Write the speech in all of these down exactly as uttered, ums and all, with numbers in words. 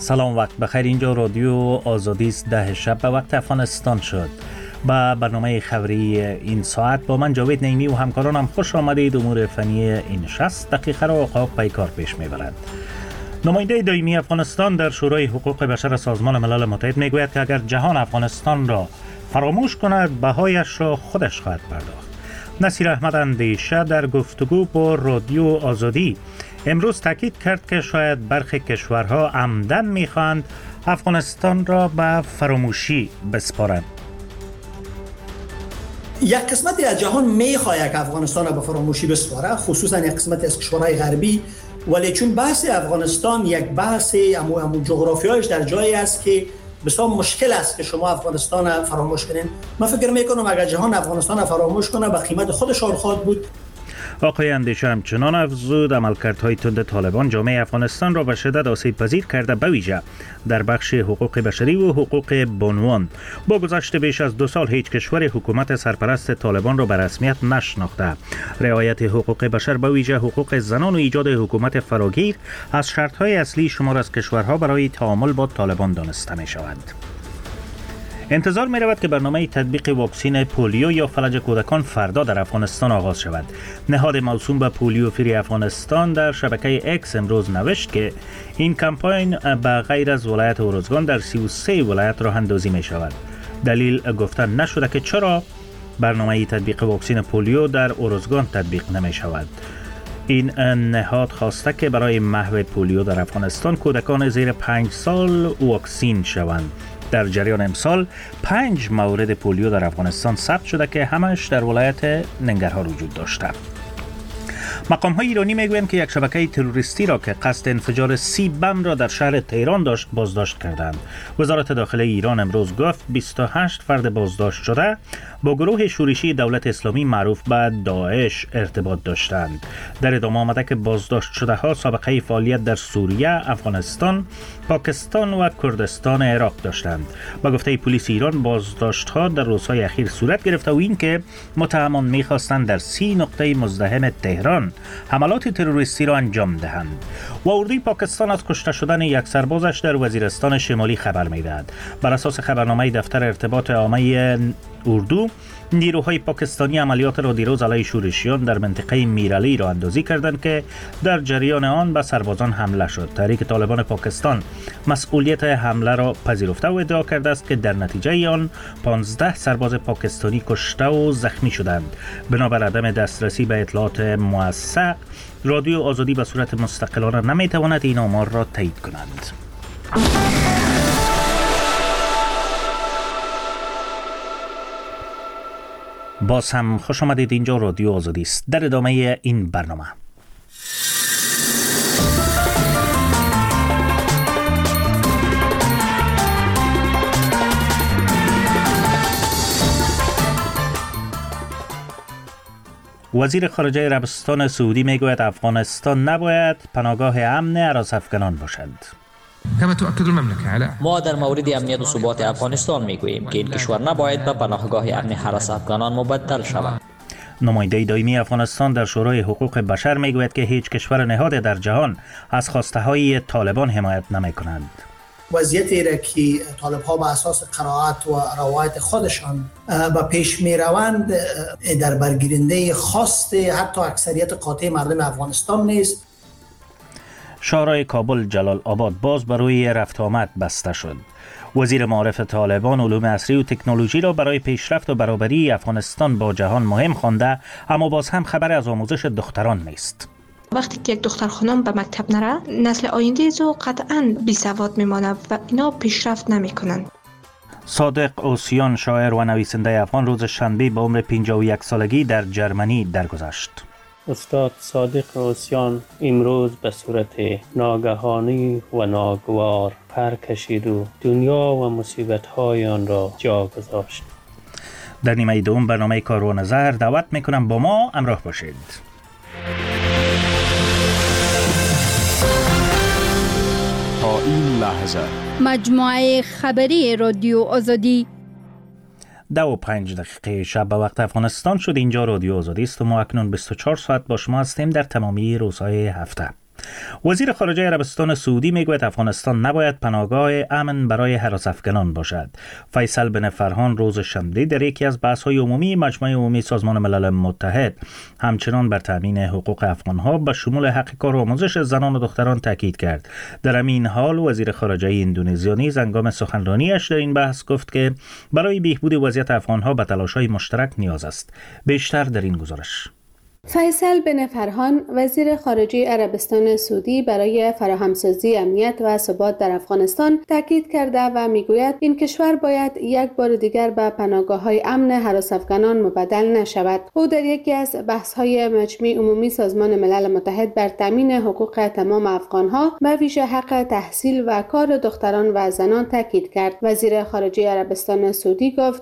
سلام، وقت بخیر. اینجا رادیو آزادی است. ده شب به وقت افغانستان شد. با برنامه خبری این ساعت با من جاوید نعیمی و همکارانم خوش آمدید. امور فنی این شصت دقیقه را آقا پیکار پیش میبرد. نماینده دائمی افغانستان در شورای حقوق بشر سازمان ملل متحد میگوید که اگر جهان افغانستان را فراموش کند بهایش را خودش خواهد پرداخت. نصیر احمد اندیشه در گفتگو با رادیو آزادی امروز تاکید کرد که شاید برخی کشورها عمدن میخواهند افغانستان را به فراموشی بسپارند. یک قسمتی از جهان میخواد که افغانستان را به فراموشی بسپاره، خصوصا یک قسمتی از کشورهای غربی، ولی چون بحث افغانستان یک بحث امو امو جغرافیایش در جایی است که بسیار مشکل است که شما افغانستان را فراموش کنین. من فکر میکنم اگر جهان افغانستان را فراموش کنه به قیمت خودشان خواهد بود. آقای اندیشه همچنان افزود عملکردهای تند طالبان جامعه افغانستان را به شدت آسیب پذیر کرده، به ویژه در بخش حقوق بشری و حقوق بانوان. با گذشت بیش از دو سال هیچ کشور حکومت سرپرست طالبان را به رسمیت نشناخته. رعایت حقوق بشر به ویژه حقوق زنان و ایجاد حکومت فراگیر از شرطهای اصلی شمار از کشورها برای تعامل با طالبان دانسته می شود. انتظار می رود که برنامه تطبیق واکسین پولیو یا فلج کودکان فردا در افغانستان آغاز شود. نهاد موسوم به پولیو فری افغانستان در شبکه اکس امروز نوشت که این کمپاین به غیر از ولایت اروزگان در سی و سه ولایت راه اندازی می شود. دلیل گفتن نشده که چرا برنامه تطبیق واکسین پولیو در اروزگان تطبیق نمی شود. این نهاد خواسته که برای محو پولیو در افغانستان کودکان زیر پنج سال واکسین شوند. در جریان امسال پنج مورد پولیو در افغانستان ثبت شده که همش در ولایت ننگرهار وجود داشته. مقام‌های ایرانی میگویند که یک شبکه تروریستی را که قصد انفجار سی بم را در شهر تهران داشت بازداشت کردند. وزارت داخله ایران امروز گفت بیست و هشت فرد بازداشت شده با گروه شورشی دولت اسلامی معروف به داعش ارتباط داشتند. در ادامه آمده که بازداشت شده ها سابقه فعالیت در سوریه، افغانستان، پاکستان و کردستان عراق داشتند. با گفته پلیس ایران بازداشت ها در روزهای اخیر صورت گرفته و اینکه متهمان می‌خواستند در سی نقطه مزدحم تهران حملات تروریستی را انجام دهند. و اردوی پاکستان از کشته شدن یک سربازش در وزیرستان شمالی خبر می‌دهد. بر اساس خبرنامه دفتر ارتباط عامه اردو، نیروهای پاکستانی عملیات را دیروز علیه شورشیان در منطقه میرعلی را اندازی کردند که در جریان آن به سربازان حمله شد. تحریک طالبان پاکستان مسئولیت حمله را پذیرفته و ادعا کرده است که در نتیجه آن پانزده سرباز پاکستانی کشته و زخمی شدند. بنابر عدم دسترسی به اطلاعات موثق، رادیو آزادی به صورت مستقلانه نمیتواند این آمار را تایید کند. باز هم خوش آمدید. اینجا رادیو آزادی است. در ادامه این برنامه وزیر خارجه عربستان سعودی میگوید افغانستان نباید پناهگاه امن هراس افغانان باشد. ما در مورد امنیت و ثبات افغانستان میگوییم که این کشور نباید به پناهگاه امن هراس افغانان مبدل شود. نماینده دائمی افغانستان در شورای حقوق بشر میگوید که هیچ کشور نهاد در جهان از خواسته های طالبان حمایت نمی کنند. وضعیتی را که طالب ها به اساس قرائت و روایت خودشان به پیش می روند در برگیرنده خواست حتی اکثریت قاطع مردم افغانستان نیست. شورای کابل جلال آباد باز برای رفت آمد بسته شد. وزیر معارف طالبان علوم عصری و تکنولوژی را برای پیشرفت و برابری افغانستان با جهان مهم خوانده، اما باز هم خبر از آموزش دختران نیست. وقتی که یک دختر خانم به مکتب نره، نسل آینده زو قطعاً بی سواد میماند و اینا پیشرفت نمیکنند. صادق اوسیان شاعر و نویسنده افغان روز شنبه با عمر پنجاه و یک سالگی در جرمنی درگذشت. استاد صادق اوسیان امروز به صورت ناگهانی و ناگوار پر کشید و دنیا و مصیبت‌های آن را جا گذاشت. در نیمه دوم برنامه کار و نظر دعوت میکنم با ما همراه باشید. تا این لحظه مجموعه خبری رادیو آزادی دو و پنج دقیقه شب به وقت افغانستان شد. اینجا رادیو آزادی است و ما اکنون بیست و چهار ساعت با شما هستیم در تمامی روزهای هفته. وزیر خارجه عربستان سعودی میگوید افغانستان نباید پناهگاه امن برای هراس افغانان باشد. فیصل بن فرهان روز شنبه در یکی از بحث‌های عمومی مجمع عمومی سازمان ملل متحد همچنان بر تامین حقوق افغان‌ها به شمول حق کار و آموزش زنان و دختران تاکید کرد. در همین حال وزیر خارجه اندونزیا نیز هنگام سخنرانیش در این بحث گفت که برای بهبود وضعیت افغان‌ها به تلاش‌های مشترک نیاز است. بیشتر در این گزارش. فیصل بن فرهان وزیر خارجه عربستان سعودی برای فراهمسازی امنیت و ثبات در افغانستان تاکید کرده و میگوید این کشور باید یک بار دیگر به پناهگاه‌های امن هراس افغانان مبدل نشود. او در یکی از بحث‌های مجمع عمومی سازمان ملل متحد بر تامین حقوق تمام افغان‌ها به ویژه حق تحصیل و کار دختران و زنان تاکید کرد. وزیر خارجه عربستان سعودی گفت: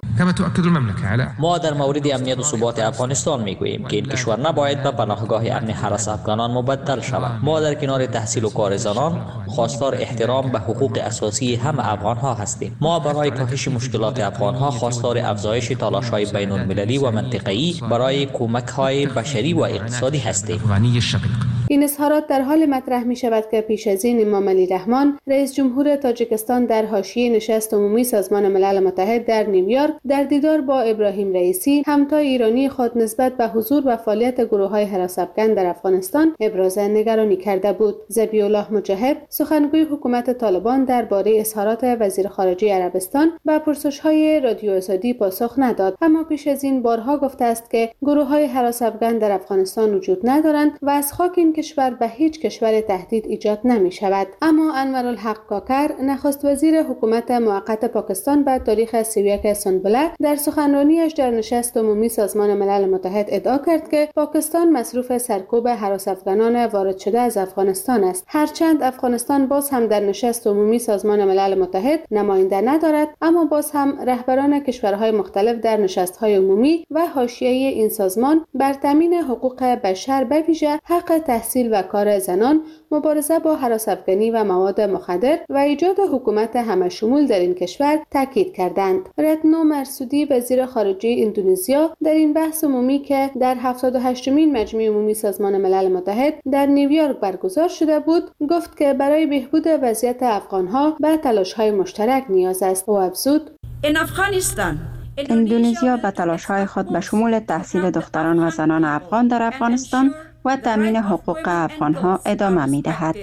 ما در مورد امنیت و ثبات افغانستان میگوییم که این کشور باید به پناهگاه امن هراس افغانان مبدل شود. ما در کنار تحصیل و کار زنان خواستار احترام به حقوق اساسی همه افغان ها هستیم. ما برای کاهش مشکلات افغان ها خواستار افزایش تلاش های بین المللی و منطقه‌ای برای کمک های بشری و اقتصادی هستیم. این اظهارات در حال مطرح می شود که پیش از این امام علی رحمان رئیس جمهور تاجیکستان در حاشیه نشست عمومی سازمان ملل متحد در نیویورک در دیدار با ابراهیم رئیسی همتای ایرانی خود نسبت به حضور و فعالیت گروه‌های هراس افغان در افغانستان ابراز نگرانی کرده بود. ذبیح الله مجاهد سخنگوی حکومت طالبان درباره اظهارات وزیر خارجه عربستان به پرسش‌های رادیو آزادی پاسخ نداد، اما پیش از این بارها گفته است که گروه‌های هراس افغان در افغانستان وجود ندارند و از خاک این کشور به هیچ کشور تهدید ایجاد نمی‌شود. اما انورالحق کاکر نخست وزیر حکومت موقت پاکستان به تاریخ سی و یک سنبله در سخنرانیش در نشست عمومی سازمان ملل متحد ادعا کرد که پاکستان مصروف سرکوب هراس افغانان وارد شده از افغانستان است. هرچند افغانستان باز هم در نشست عمومی سازمان ملل متحد نماینده ندارد، اما باز هم رهبران کشورهای مختلف در نشست‌های عمومی و حاشیه این سازمان بر تامین حقوق بشر به ویژه حق تحصیل و کار زنان، مبارزه با هراس افغانی و مواد مخدر و ایجاد حکومت همه‌شمول در این کشور تاکید کردند. رتنو مرسودی وزیر خارجه اندونزیا در این بحث عمومی که در هفتاد و هشتمین مجمع عمومی سازمان ملل متحد در نیویورک برگزار شده بود، گفت که برای بهبود وضعیت افغان‌ها به تلاش‌های مشترک نیاز است. او افزود: اندونزیا به تلاش‌های خود به شمول تحصیل دختران و زنان افغان در افغانستان و تامین حقوق افغان‌ها ادامه می‌دهد.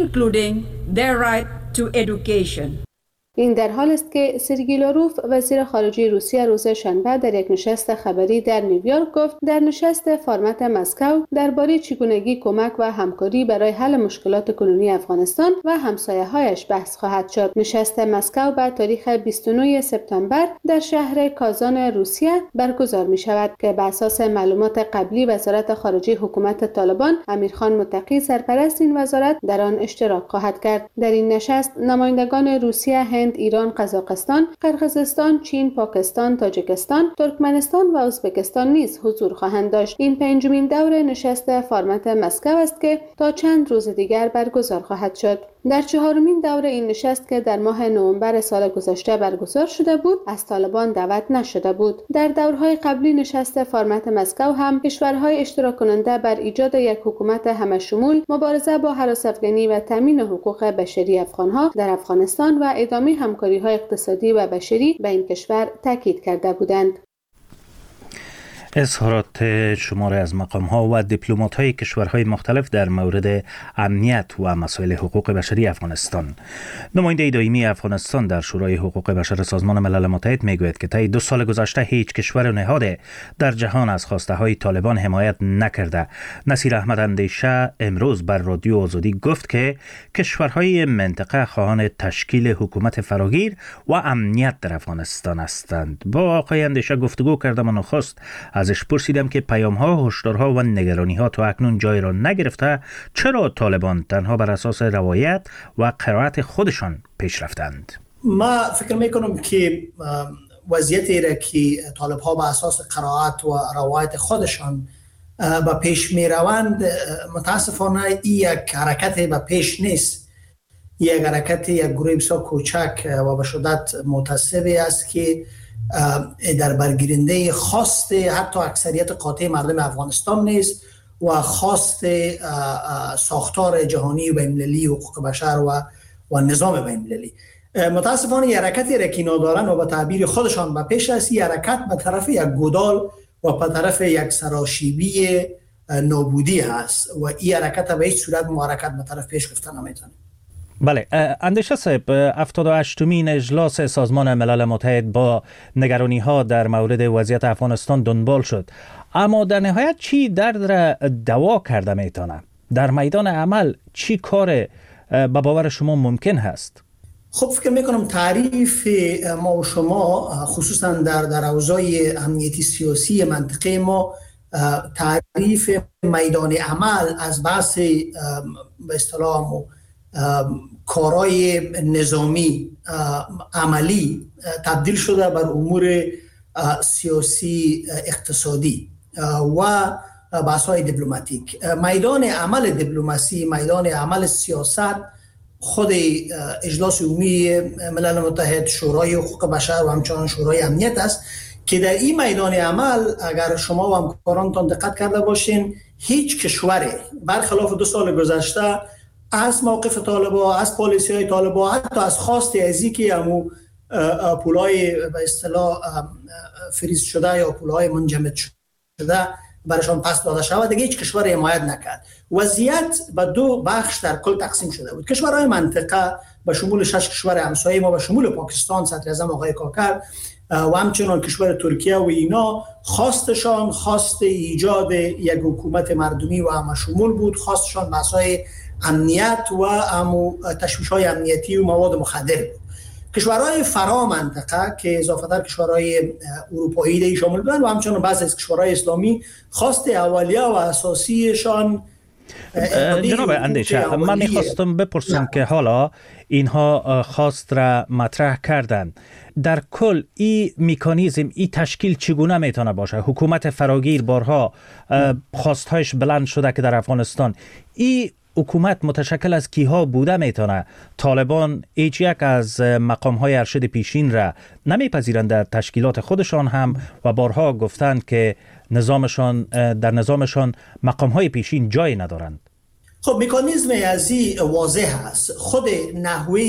این در حال است که سرگئی لاروف وزیر خارجه روسیه روز شنبه در یک نشست خبری در نیویورک گفت در نشست فرمت مسکو درباره چگونگی کمک و همکاری برای حل مشکلات کنونی افغانستان و همسایه‌هایش بحث خواهد شد. نشست مسکو به تاریخ بیست و نه سپتامبر در شهر کازان روسیه برگزار می شود که بر اساس معلومات قبلی وزارت خارجه حکومت طالبان امیرخان متقی سرپرست این وزارت در آن اشتراک خواهد کرد. در این نشست نمایندگان روسیه، هند، ایران، قزاقستان، قرقیزستان، چین، پاکستان، تاجیکستان، ترکمنستان و ازبکستان نیز حضور خواهند داشت. این پنجمین دور نشست فرمت مسکو است که تا چند روز دیگر برگزار خواهد شد. در چهارمین دور این نشست که در ماه نوامبر سال گذشته برگزار شده بود، از طالبان دعوت نشده بود. در دورهای قبلی نشست فرمت مسکو هم کشورهای اشتراک کننده بر ایجاد یک حکومت همه‌شمول، مبارزه با هراس افغانی و تامین حقوق بشری افغان‌ها در افغانستان و ادامه همکاری‌های اقتصادی و بشری به این کشور تاکید کرده بودند. اظهارات شماره از مقام‌ها و دیپلمات‌های کشورهای مختلف در مورد امنیت و مسائل حقوق بشری افغانستان. نماینده دائمی افغانستان در شورای حقوق بشر سازمان ملل متحد میگوید که طی دو سال گذشته هیچ کشور و نهاد در جهان از خواسته‌های طالبان حمایت نکرده. نصیر احمد اندیشه امروز بر رادیو آزادی گفت که کشورهای منطقه خواهان تشکیل حکومت فراگیر و امنیت در افغانستان هستند. با آقای اندیشه گفتگو کردم و نخست ازش پرسیدم که پیام‌ها، هشدارها و نگرانی‌ها تا اکنون جای را نگرفته، چرا طالبان تنها بر اساس روایت و قرائت خودشان پیش رفتند؟ ما فکر میکنم که وضعیتی را که طالب‌ها بر اساس قرائت و روایت خودشان به پیش میروند، متاسفانه این یک حرکت به پیش نیست. یک حرکت یک گروه بسیار کوچک و به شدت متعصبی است که در برگیرنده خواست حتی اکثریت قاطع مردم افغانستان نیست و خواست ساختار جهانی و بین‌المللی و حقوق بشر و و نظام بین‌المللی. متاسفانه یه حرکتی را که اینا دارن و به تعبیر خودشان به پیش است، یه حرکت به طرف یک گودال و به طرف یک سراشیبی نابودی هست و این حرکت به هیچ صورت محرکت به طرف پیش گفتن نمیتونه. بله، اندیشه صاحب، هفتاد و هشتمین اجلاس سازمان ملل متحد با نگرانی ها در مورد وضعیت افغانستان دنبال شد، اما در نهایت چی درد را دوا کرده میتونه؟ در میدان عمل چی کار به باور شما ممکن هست؟ خب فکر میکنم تعریف ما و شما خصوصا در در اوضاع امنیتی سیاسی منطقه ما، تعریف میدان عمل از بحث به اصطلاح کارهای نظامی عملی تبدیل شده بر امور سیاسی اقتصادی و بحث‌های دیپلماتیک. میدان عمل دیپلماسی، میدان عمل سیاست خود اجلاس عمومی ملل متحد، شورای حقوق بشر و همچنان شورای امنیت است که در این میدان عمل اگر شما و همکارانتان دقت کرده باشین، هیچ کشوری برخلاف دو سال گذشته از موقف طالبان، از پالیسی های طالبان، حتی از خواست ازی که همو پولای به اصطلاح فریز شده یا پولای منجمد شده برشان پس داده شود، دیگه هیچ کشور حمایت نکرد. وضعیت به دو بخش در کل تقسیم شده بود. کشورهای منطقه به شمول شش کشور همسایه ما، به شمول پاکستان، صدر اعظم آقای کاکر و همچنان کشور ترکیه و اینا، خواستشان خواست ایجاد یک حکومت مردمی و همشمول بود. خواستشان بحث‌های امنیت و امو تشویش‌های امنیتی و مواد مخدر بود. کشورهای فرا منطقه که اضافه در کشورهای اروپایی دی شامل بودند و همچنان بعضی از کشورهای اسلامی خواست اولیه و اساسیشان جناب اندیشه، من میخواستم بپرسم نه. که حالا اینها خواست را مطرح کردن، در کل این میکانیزم، این تشکیل چگونه میتونه باشه؟ حکومت فراگیر بارها خواستهایش بلند شده که در افغانستان این حکومت متشکل از کیها بوده میتونه؟ طالبان هیچ یک از مقامهای ارشد پیشین را نمیپذیرند در تشکیلات خودشان هم و بارها گفتند که نظامشان در نظامشان مقامهای پیشین جای ندارند. خب مکانیزم ازی واضح است. خود نحوه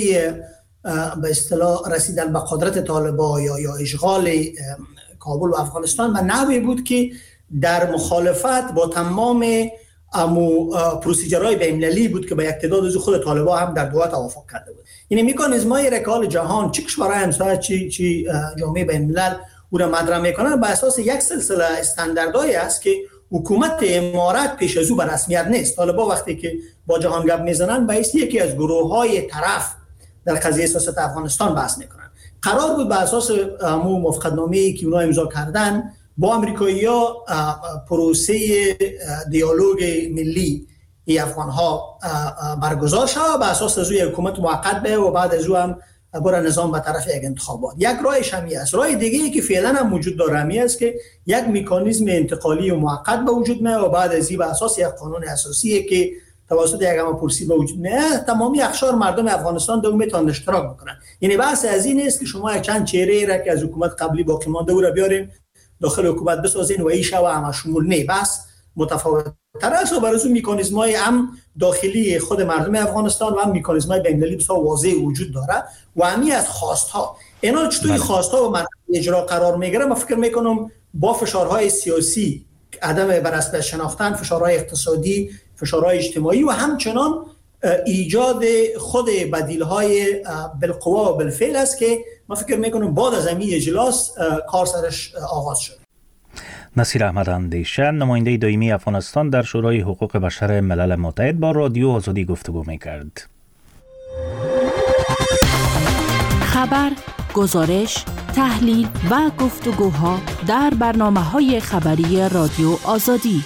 به اصطلاح رسیدن به قدرت طالبان یا یا اشغال کابل و افغانستان و نحوی بود که در مخالفت با تمام امو پروسیجرهای بین‌المللی بود که با یک تعداد از خود طالبان هم در دوحه توافق کرده بود. یعنی مکانیزم‌های رکال جهان، چه کشورهای همسایه چی چی جامعه بین‌الملل او را مطرح میکنن بر اساس یک سلسله استانداردهایی است که حکومت امارت پیش از او به رسمیت نیست. طالبان وقتی که با جهان گپ میزنن به اساس یکی از گروه‌های طرف در قضیه سیاست افغانستان بحث میکنن. قرار بود بر اساس همون موافقتنامه‌ای که اونها امضا کردن با امریکایی‌ها پروسه دیالوگ ملی ای افغان‌ها برگزار شد، بر اساس از حکومت موقت به و بعد از او هم بر نظام به طرف یک انتخابات. یک راهش همی است. راه دیگه ای که فعلا هم وجود داره همی است که یک مکانیزم انتقالی و موقت به وجود میاد و بعد از این بر اساس یک قانون اساسی که توسط یک هم پرسی به وجود میاد تمامی اقشار مردم افغانستان در اون میتونن اشتراک بکنن. یعنی بحث از این است که شما چند چهره را که از حکومت قبلی باقی مانده او را بیارین داخل حکومت بسازین و ایش و همه شمول نه، بس متفاوت تر است و برای اون مکانیزم‌های هم داخلی خود مردم افغانستان و هم مکانیزم‌های بین‌المللی بسیار واضح وجود داره و همی از خواست‌ها اینا چطوری خواست‌ها و مرحله اجرا قرار میگیره. من فکر میکنم با فشارهای سیاسی، عدم بررسی شناختن، فشارهای اقتصادی، فشارهای اجتماعی و همچنان ایجاد خود بدیل‌های بالقوا و بالفعل است که من فکر میکنم بعد از این اجلاس کار سرش آغاز شد. نصیر احمد اندیشه، نماینده دائمی افغانستان در شورای حقوق بشر ملل متحد، با رادیو آزادی گفتگو می‌کرد. خبر، گزارش، تحلیل و گفتگوها در برنامه‌های خبری رادیو آزادی.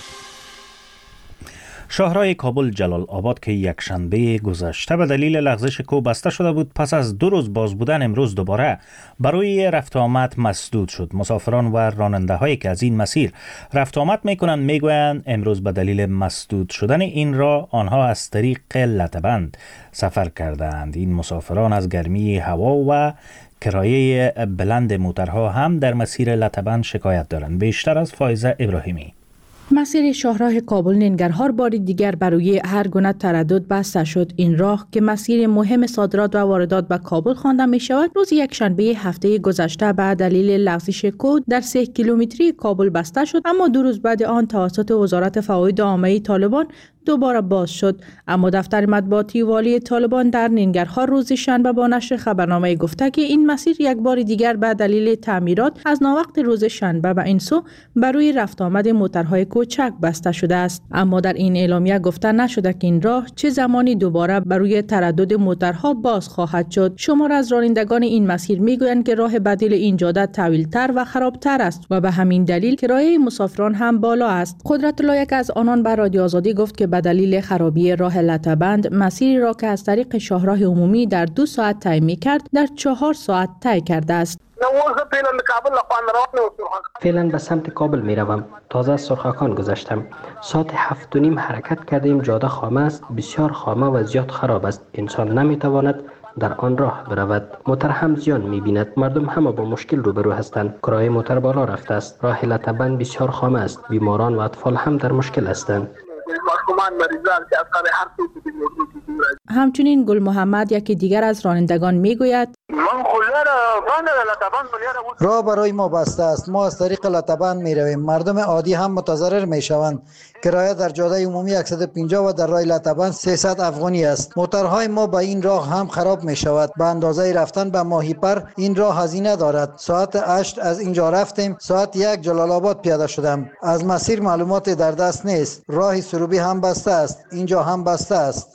شاهراه کابل جلال آباد که یک شنبه گذشته به دلیل لغزش کوه بسته شده بود، پس از دو روز باز بودن امروز دوباره برای رفت آمد مسدود شد. مسافران و راننده هایی که از این مسیر رفت آمد میکنند میگویند امروز به دلیل مسدود شدن این راه آنها از طریق لطه‌بند سفر کردند. این مسافران از گرمی هوا و کرایه بلند موترها هم در مسیر لطه‌بند شکایت دارند. بیشتر از فایزه ابراهیمی. مسیر شاهراه کابل ننگرهار بار دیگر برای هر گونه تردد بسته شد. این راه که مسیر مهم صادرات و واردات به کابل خوانده می شود، روز یک شنبه هفته گذشته به دلیل لغزش کود در سه کیلومتری کابل بسته شد، اما دو روز بعد آن توسط وزارت فواید عامه طالبان دوباره باز شد. اما دفتر مطبوعاتی والی طالبان در ننگرهار روز شنبه با نشر خبرنامه گفته که این مسیر یک بار دیگر به دلیل تعمیرات از ناوقت روز شنبه به این سو برای رفت آمد موترهای کوچک بسته شده است. اما در این اعلامیه گفته نشده که این راه چه زمانی دوباره برای تردد موترها باز خواهد شد. شمار از رانندگان این مسیر میگویند که راه بدیل این جاده طویل‌تر و خرابتر است و به همین دلیل کرایه مسافران هم بالا است. قدرت الله یک از آنان به رادیو آزادی گفت که به دلیل خرابی راه لطه‌بند مسیری را که از طریق شاهراه عمومی در دو ساعت طی می‌کرد در چهار ساعت طی کرده است. فعلا به سمت کابل می روم. تازه از سرخاکان گذشتم. ساعت هفت و نیم حرکت کردیم. جاده خامه است، بسیار خامه و زیاد خراب است. انسان نمی تواند در آن راه برود. موتر هم زیان می بیند. مردم هم با مشکل روبرو هستند. کرایه موتر بالا رفته است. راه لطه‌بند بسیار خامه است. بیماران و اطفال هم در مشکل هستند. همچنین گل محمد یکی دیگر از رانندگان میگوید راه برای ما بسته است. ما از طریق لطه‌بند می رویم. مردم عادی هم متضرر می شوند. کرایه در جاده عمومی صد و پنجاه و در راه لطه‌بند سیصد افغانی است. موترهای ما با این راه هم خراب می شود. به اندازه رفتن به ماهیپر این راه هزینه دارد. ساعت هشت از اینجا رفتیم. ساعت یک جلال آباد پیاده شدم. از مسیر معلومات در دست نیست. راه سروبی هم بسته است. اینجا هم بسته است.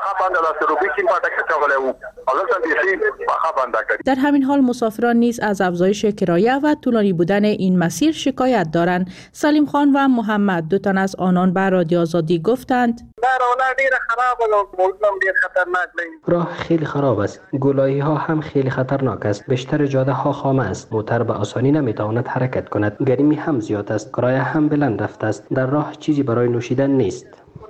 در همین حال مسافران نیز از افزایش کرایه و طولانی بودن این مسیر شکایت دارند. سلیم خان و محمد دو تن از آنان به رادیو آزادی گفتند راه خیلی خراب است. گلایی ها هم خیلی خطرناک است. بیشتر جاده ها خامه است. موتر به آسانی نمیتواند حرکت کند. گرمی هم زیاد است. کرایه هم بلند رفته است. در راه چیزی برای نوشیدن نیست.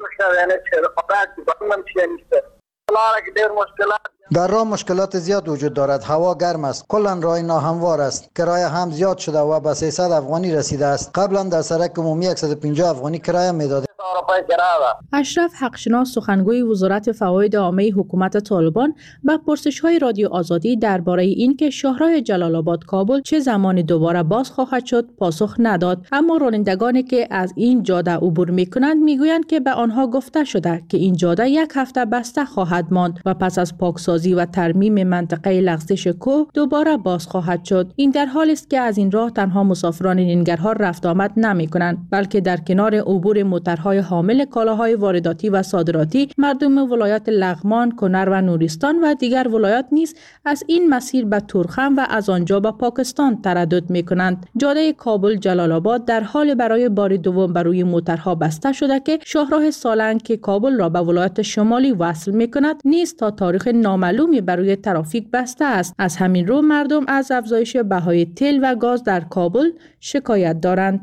در راه مشکلات زیاد وجود دارد. هوا گرم است. کلا راه ناهموار است. کرایه هم زیاد شده و به سیصد افغانی رسیده است. قبلا در سرک عمومی صد و پنجاه افغانی کرایه میداد. اشرف حقشناس سخنگوی وزارت فواید عامه حکومت طالبان به پرسش‌های رادیو آزادی درباره اینکه شاهراه جلال آباد کابل چه زمانی دوباره باز خواهد شد پاسخ نداد. اما رانندگانی که از این جاده عبور می‌کنند میگویند که به آنها گفته شده که این جاده یک هفته بسته خواهد ماند و پس از پاکسازی و ترمیم منطقه لغزش کوه دوباره باز خواهد شد. این در حالی است که از این راه تنها مسافران ننگرهار رفت آمد نمی‌کنند، بلکه در کنار عبور موترهای حامل کالاهای وارداتی و صادراتی مردم ولایات لغمان، کنر و نورستان و دیگر ولایات نیز از این مسیر به تورخم و از آنجا به پاکستان تردد می‌کنند. جاده کابل جلال آباد در حال برای بار دوم برای موترها بسته شده که شاهراه سالنگ که کابل را به ولایات شمالی وصل می‌کند نیز تا تاریخ نامعلومی برای ترافیک بسته است. از همین رو مردم از افزایش بهای تیل و گاز در کابل شکایت دارند.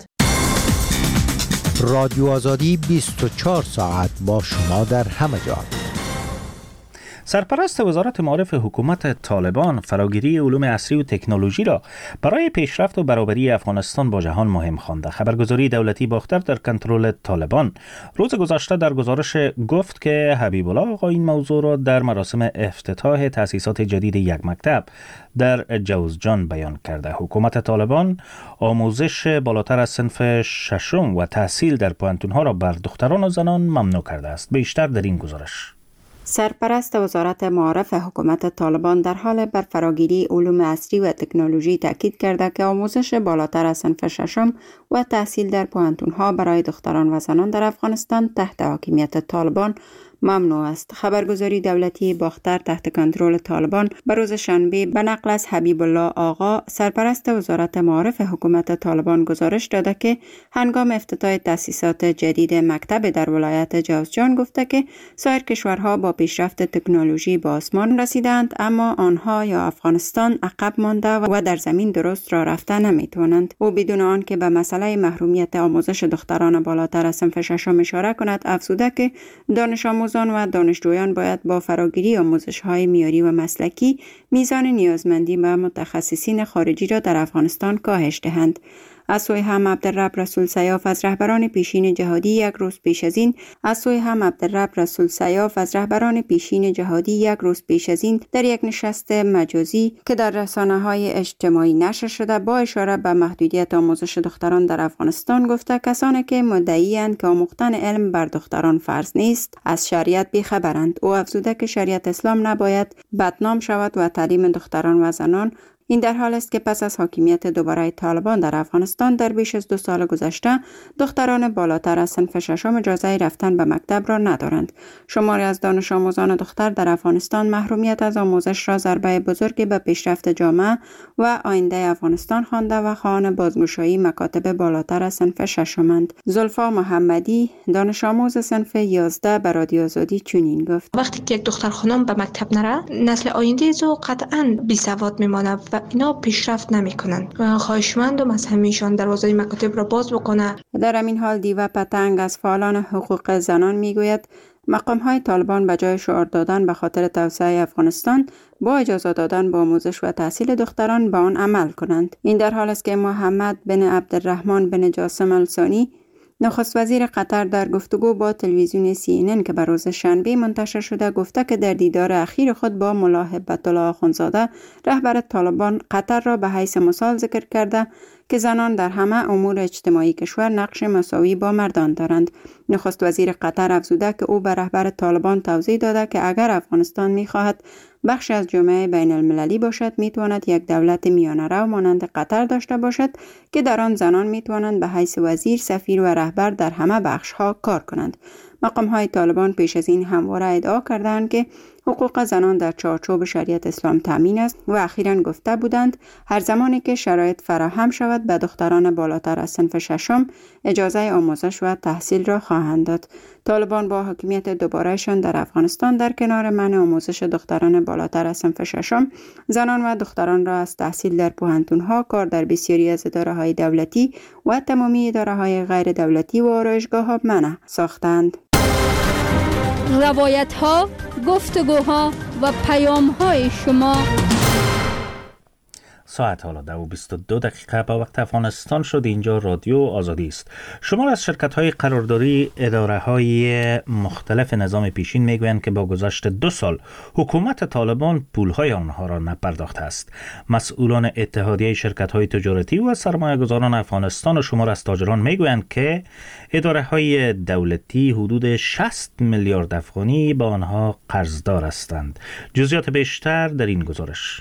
رادیو آزادی بیست و چهار ساعت با شما در همه جا. سرپرست وزارت معارف حکومت طالبان فراگیری علوم عصری و تکنولوژی را برای پیشرفت و برابری افغانستان با جهان مهم خوانده. خبرگزاری دولتی باختر در کنترل طالبان روز گذشته در گزارش گفت که حبیب الله آقا این موضوع را در مراسم افتتاح تأسیسات جدید یک مکتب در جوزجان بیان کرده. حکومت طالبان آموزش بالاتر از صنف ششم و تحصیل در پوهنتون‌ها را بر دختران و زنان ممنوع کرده است. بیشتر در این گزارش. سرپرست وزارت معارف حکومت طالبان در حال بر فراگیری علوم عصری و تکنولوژی تاکید کرده که آموزش بالاتر از صنف ششم و تحصیل در پوهنتون‌ها برای دختران و زنان در افغانستان تحت حاکمیت طالبان ممنوع است. خبرگزاری دولتی باختر تحت کنترل طالبان به روز شنبه به نقل از حبیب الله آقا سرپرست وزارت معارف حکومت طالبان گزارش داده که هنگام افتتاح تأسیسات جدید مکتب در ولایت جوزجان گفته که سایر کشورها با پیشرفت تکنولوژی به آسمان رسیدند، اما آنها یا افغانستان عقب مانده و در زمین درست راه رفته نمیتوانند. او بدون آنکه به مسئله محرومیت آموزش دختران بالاتر از صنف ششم اشاره کند افزوده که دانش آموزان و دانشجویان باید با فراگیری آموزش‌های معیاری و مسلکی میزان نیازمندی به متخصصین خارجی را در افغانستان کاهش دهند. از سوی هم عبدالرب رسول سیاف از رهبران پیشین جهادی یک روز پیش از این از سوی هم عبدالرب رسول سیاف از رهبران پیشین جهادی یک روز پیش از این در یک نشست مجازی که در رسانه‌های اجتماعی نشر شده با اشاره به محدودیت آموزش دختران در افغانستان گفته کسانی که مدعی‌اند که آموختن علم بر دختران فرض نیست از شریعت بی‌خبرند. او افزوده که شریعت اسلام نباید بدنام شود و تعلیم دختران و زنان. این در حال است که پس از حاکمیت دوباره طالبان در افغانستان در بیش از دو سال گذشته دختران بالاتر از صنف ششم اجازه رفتن به مکتب را ندارند. شماری از دانش آموزان دختر در افغانستان محرومیت از آموزش را ضربه بزرگی به پیشرفت جامعه و آینده افغانستان خوانده و خواهان بازگشایی مکاتب بالاتر از صنف ششمند. زلفا محمدی دانش آموز صنف یازده به رادیو آزادی چنین گفت: وقتی که یک دختر خانم به مکتب نره نسل آینده زو قطعا بی سواد میمونه و اینا پیشرفت نمیکنن. خواهشمندم از همیشان دروازه مکاتب را باز بکنه. در همین حال دیوه پتنگ از فعالان حقوق زنان میگوید مقام های طالبان به جای شعار دادن به خاطر توسعه افغانستان با اجازه دادن به آموزش و تحصیل دختران به آن عمل کنند. این در حال است که محمد بن عبدالرحمن بن جاسم الثانی نخست وزیر قطر در گفتگو با تلویزیون سی این ان که بر روز شنبه منتشر شده گفته که در دیدار اخیر خود با ملا هبت الله آخوندزاده رهبر طالبان قطر را به حیث مثال ذکر کرده که زنان در همه امور اجتماعی کشور نقش مساوی با مردان دارند. نخست وزیر قطر افزوده که او به رهبر طالبان توضیح داده که اگر افغانستان می‌خواهد بخش از جامعه بین المللی باشد میتواند یک دولت میانه رو مانند قطر داشته باشد که در آن زنان میتوانند به حیث وزیر، سفیر و رهبر در همه بخش‌ها کار کنند. مقام های طالبان پیش از این همواره ادعا کردند که حقوق زنان در چارچوب شریعت اسلام تامین است و اخیراً گفته بودند هر زمانی که شرایط فراهم شود به دختران بالاتر از صنف ششم اجازه آموزش و تحصیل را خواهند داد. طالبان با حاکمیت دوبارهشان در افغانستان در کنار منع آموزش دختران بالاتر از صنف ششم زنان و دختران را از تحصیل در پوهنتون‌ها، کار در بسیاری از اداره‌های دولتی و تمامی اداره‌های غیر دولتی و آرایشگاه‌ها منع ساختند. روایت ها، گفتگوها و پیام های شما. ساعت حالا ده و بیست و دو دقیقه با وقت افغانستان شد. اینجا رادیو آزادی است. شما از شرکت های قرارداری اداره های مختلف نظام پیشین میگویند که با گذشت دو سال حکومت طالبان پول های آنها را نپرداخته است. مسئولان اتحادیه شرکت های تجارتی و سرمایه گذاران افغانستان و شمار از تاجران میگویند که اداره های دولتی حدود شصت میلیارد افغانی با آنها قرضدار هستند. جزئیات بیشتر در این گزارش.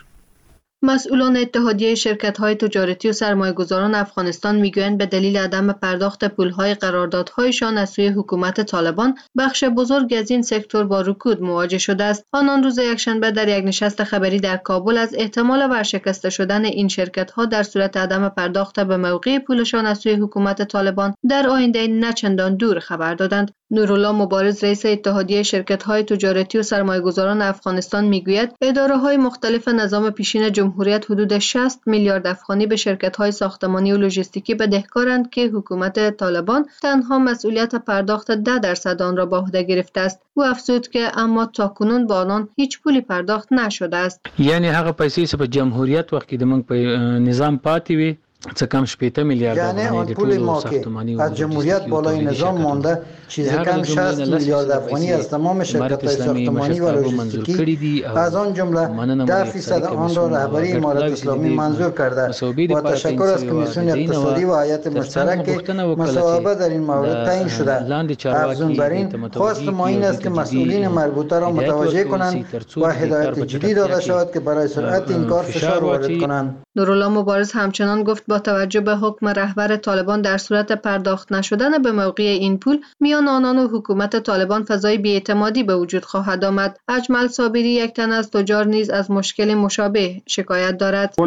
مسئولان اتحادیه شرکت‌های تجارتی و سرمایه‌گذاران افغانستان میگویند به دلیل عدم پرداخت پول‌های قراردادهایشان از سوی حکومت طالبان بخش بزرگ از این سکتور با رکود مواجه شده است. آنان روز یکشنبه در یک نشست خبری در کابل از احتمال ورشکسته شدن این شرکت‌ها در صورت عدم پرداخت به موقع پولشان از سوی حکومت طالبان در آینده نه چندان دور خبر دادند. نورالله مبارز رئیس اتحادیه شرکت‌های تجارتی و سرمایه‌گذاران افغانستان میگوید اداره‌های مختلف نظام پیشین جمهوریت حدود شصت میلیارد افغانی به شرکت‌های ساختمانی و لوجستیکی بدهکارند که حکومت طالبان تنها مسئولیت پرداخت ده درصد آن را به عهده گرفته است. او افزود که اما تاکنون با آنان هیچ پولی پرداخت نشده است. یعنی هغه پیسې چې په جمهوریت وخت کې د موږ په نظام پاتې وي څه کم شپېته میلیارد یعنی آن پول ما که از جمهوریت بالای نظام مانده چیز کم شصت میلیارد افغانی از تمام شرکت‌های ساختمانی و لوجستیکی از آن جمله ده فیصد آن را رهبری امارت اسلامی منظور کرده و تشکر از کمیسیون اقتصادی و هیئت مشترک که مصوبه در این مورد تعیین شده. افزون بر این خواست ما این است که مسئولین مربوطه را متوجه کنند و هدایت جدی داده شود که برای سرعت این کار فشار وارد کنند. نورالله مبارز همچنان گفت با توجه به حکم رهبر طالبان در صورت پرداخت نشدن به موقع این پول میان آنان و حکومت طالبان فضای بی‌اعتمادی به وجود خواهد آمد. اجمل صابری یک تن از تجار نیز از مشکل مشابه شکایت دارد.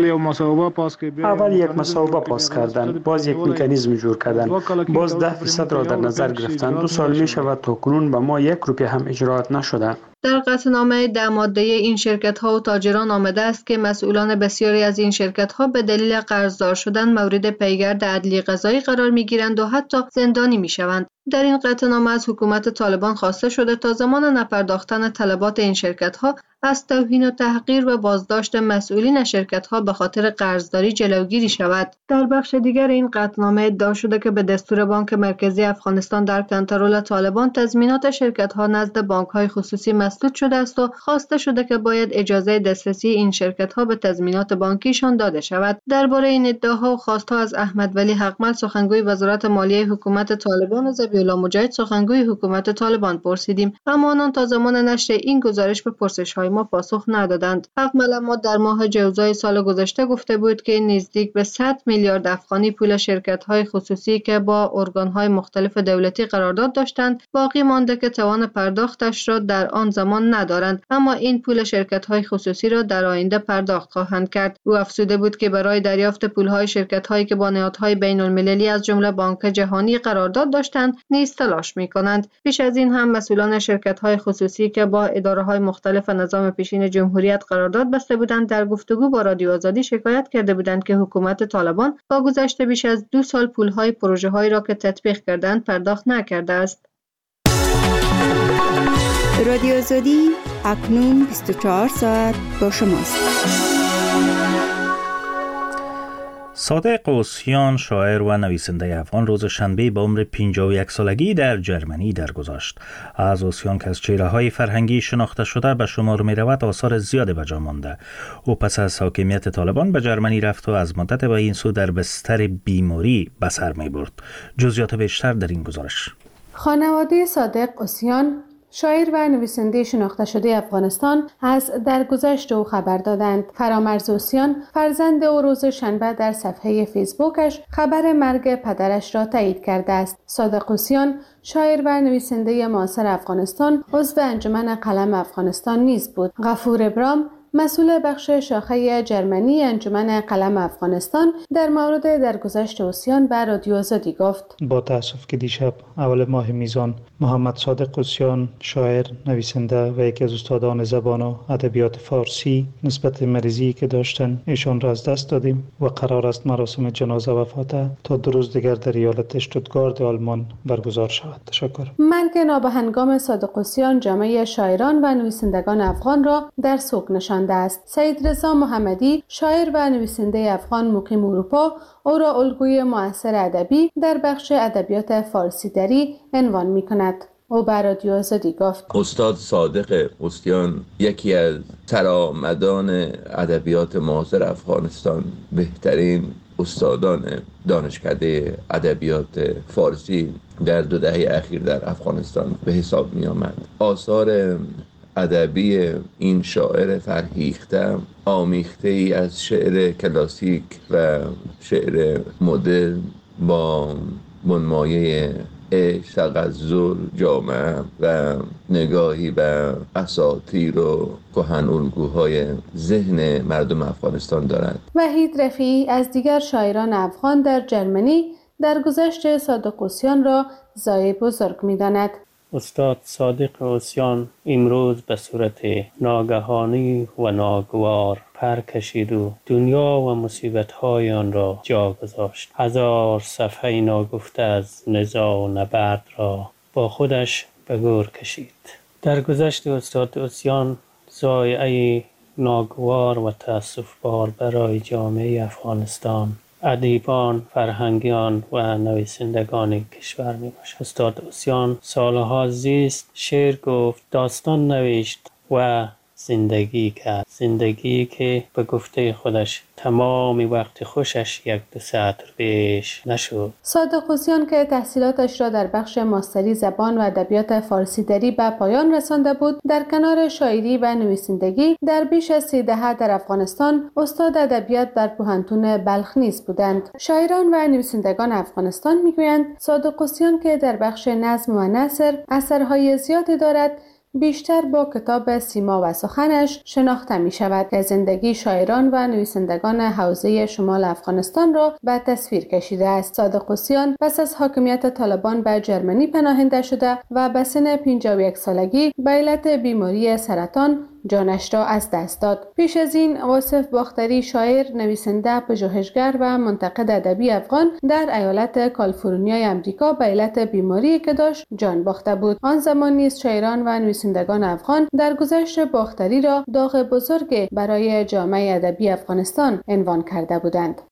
اول یک مصوبه پاس کردن، باز یک مکانیزم جور کردن، باز ده فیصد را در نظر گرفتن. دو سال می شود تا کنون به ما یک روپیه هم اجرات نشده. در قطعنامه ده ماده این شرکت‌ها و تاجران آمده است که مسئولان بسیاری از این شرکت‌ها به دلیل قرضدار شدن مورد پیگرد عدلی قضایی قرار می‌گیرند و حتی زندانی می‌شوند. در این قطعنامه از حکومت طالبان خواسته شده تا زمان نپرداختن طلبات این شرکت‌ها از توهین و تحقیر و بازداشت مسئولین شرکت‌ها به خاطر قرضداری جلوگیری شود. در بخش دیگر این قطعنامه ادعا شده که به دستور بانک مرکزی افغانستان در کنترل طالبان تضمینات شرکت‌ها نزد بانک‌های خصوصی مسدود شده است و خواسته شده که باید اجازه دسترسی این شرکت‌ها به تضمینات بانکیشان داده شود. درباره این ادعاها و خواست‌ها از احمد ولی حقمل سخنگوی وزارت مالیه حکومت طالبان و ذبیح الله مجاهد سخنگوی حکومت طالبان پرسیدیم، اما آنان تا زمان نشر این گزارش به پرسش‌های ما پاسخ ندادند. حقمل اما در ماه جوزای سال گذشته گفته بود که نزدیک به صد میلیارد افغانی پول شرکت‌های خصوصی که با ارگان‌های مختلف دولتی قرارداد داشتند باقی مانده که توان پرداختش را در آن زمان ندارند، اما این پول شرکت‌های خصوصی را در آینده پرداخت خواهند کرد. او افزوده بود که برای دریافت پول‌های شرکت‌هایی که با نهادهای بین‌المللی از جمله بانک جهانی قرارداد داشتند نیز تلاش می‌کنند. پیش از این هم مسئولان شرکت‌های خصوصی که با اداره‌های مختلف نظام پیشین جمهوریت قرارداد بسته بودند در گفتگو با رادیو آزادی شکایت کرده بودند که حکومت طالبان با گذشت بیش از دو سال پول‌های پروژه‌هایی را که تطبیق کردند پرداخت نکرده است. رادیو آزادی اکنون بیست و چهار ساعت با شماست. صادق اوسیان شاعر و نویسنده افغان روز شنبه با عمر پنجاه و یک سالگی در جرمنی درگذشت. از اوسیان که از چهره‌های فرهنگی شناخته شده به شمار می‌رود آثار زیادی به جا مانده. او پس از حاکمیت طالبان به جرمنی رفت و از مدت به این سو در بستر بیماری به سر می‌برد. جزئیات بیشتر در این گزارش. خانواده صادق اوسیان شاعر و نویسنده شناخته شده افغانستان از درگذشت او خبر دادند. فرامرز اوسیان فرزند او روز شنبه در صفحه فیسبوکش خبر مرگ پدرش را تایید کرده است. صادق اوسیان شاعر و نویسنده معاصر افغانستان عضو انجمن قلم افغانستان نیز بود. غفور ابرام مسئول بخش شاخه جرمنی انجمن قلم افغانستان در مورد درگذشت اوسیان به رادیو آزادی گفت: با تأسف که دیشب اول ماه میزان محمد صادق اوسیان شاعر، نویسنده و یکی از استادان زبان و ادبیات فارسی نسبت مریضی که داشتن ایشان را از دست دادیم و قرار است مراسم جنازه و فاتحه تا دو روز دیگر در ایالت اشتوتگارت آلمان برگزار شود. تشکر. مرگ نابهنگام صادق اوسیان جامعه شاعران و نویسندگان افغان را در سوگ نشانده است. سید رضا محمدی شاعر و نویسنده افغان مقیم اروپا او را الگوی معاصر ادبی در بخش ادبیات فارسی دری عنوان می‌کند. او بر رادیو آزادی گفت: استاد صادق اوسیان یکی از سرآمدان ادبیات معاصر افغانستان، بهترین استادان دانشکده ادبیات فارسی در دو دهه اخیر در افغانستان به حساب می آمد. آثار ادبی این شاعر فرهیخته آمیخته ای از شعر کلاسیک و شعر مدرن با بنمایه عشق، تغزل، جامعه و نگاهی به اساطیر و کهن الگوهای ذهن مردم افغانستان دارد. وحید رفیعی از دیگر شاعران افغان در جرمنی درگذشت صادق اوسیان را ضایع بزرگ می‌داند. استاد صادق اوسیان امروز به صورت ناگهانی و ناگوار پر کشید و دنیا و مصیبت‌های آن را جا گذاشت. هزار صفحه ناگفته از نزاع و نبرد را با خودش به گور کشید. درگذشت استاد اوسیان ضایعه ناگوار و تأسف‌بار برای جامعه افغانستان، ادیبان، فرهنگیان و نویسندگان کشور می باشد. استاد اوسیان سالها زیست، شعر گفت، داستان نوشت و زندگی کرد. زندگی که به گفته خودش تمامی وقت خوشش یک دو سطر بیش نشد. صادق اوسیان که تحصیلاتش را در بخش ماستری زبان و ادبیات فارسی دری به پایان رسانده بود، در کنار شاعری و نویسندگی در بیش از سی دهه در افغانستان استاد ادبیات در پوهنتون بلخ نیز بودند. شاعران و نویسندگان افغانستان میگویند صادق اوسیان که در بخش نظم و نثر اثرهای زیادی دارد، بیشتر با کتاب سیما و سخنش شناخته می شود که زندگی شاعران و نویسندگان حوزه شمال افغانستان را به تصویر کشیده است. صادق اوسیان پس از حاکمیت طالبان به جرمنی پناهنده شده و به سن پنجاه و یک سالگی به علت بیماری سرطان جانش را از دست داد. پیش از این واصف باختری شاعر، نویسنده، پژوهشگر و منتقد ادبی افغان در ایالت کالیفرنیای امریکا به علت بیماری که داشت جان باخته بود. آن زمان نیز شاعران و نویسندگان افغان در گذشت باختری را داغ بزرگ برای جامعه ادبی افغانستان عنوان کرده بودند.